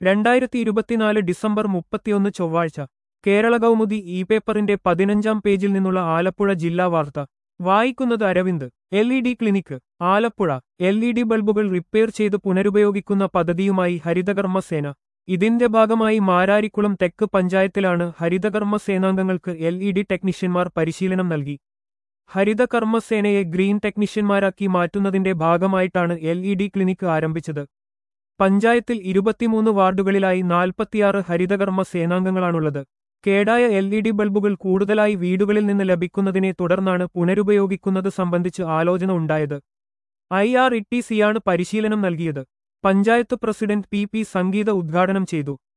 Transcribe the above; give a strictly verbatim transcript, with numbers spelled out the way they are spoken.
രണ്ടായിരത്തി ഇരുപത്തിനാല് ഡിസംബർ മുപ്പത്തിയൊന്ന് ചൊവ്വാഴ്ച കേരള കൗമുദി ഇ പേപ്പറിന്റെ പതിനഞ്ചാം പേജിൽ നിന്നുള്ള ആലപ്പുഴ ജില്ലാ വാർത്ത വായിക്കുന്നത് Aravind. L E D clinic Alappuzha. L E D ബൾബുകൾ റിപ്പയർ ചെയ്ത് പുനരുപയോഗിക്കുന്ന പദ്ധതിയുമായി ഹരിതകർമ്മ സേന. ഇതിന്റെ ഭാഗമായി മാരാരിക്കുളം തെക്ക് പഞ്ചായത്തിലാണ് ഹരിതകർമ്മ സേനാംഗങ്ങൾക്ക് എൽ ഇ ഡി ടെക്നീഷ്യന്മാർ പരിശീലനം നൽകി. ഹരിതകർമ്മസേനയെ ഗ്രീൻ ടെക്നീഷ്യന്മാരാക്കി മാറ്റുന്നതിന്റെ ഭാഗമായിട്ടാണ് എൽ ഇ ഡി ക്ലിനിക്ക് ആരംഭിച്ചത്. പഞ്ചായത്തിൽ ഇരുപത്തിമൂന്ന് വാർഡുകളിലായി നാൽപ്പത്തിയാറ് ഹരിതകർമ്മ സേനാംഗങ്ങളാണുള്ളത്. കേടായ എൽ ഇ ഡി ബൾബുകൾ കൂടുതലായി വീടുകളിൽ നിന്ന് ലഭിക്കുന്നതിനെ തുടർന്നാണ് പുനരുപയോഗിക്കുന്നത് സംബന്ധിച്ച് ആലോചന ഉണ്ടായത്. ഐ ആർ ഇ ടി സിയാണ് പരിശീലനം നൽകിയത്. Panchayat president P P Sangeetha ഉദ്ഘാടനം ചെയ്തു.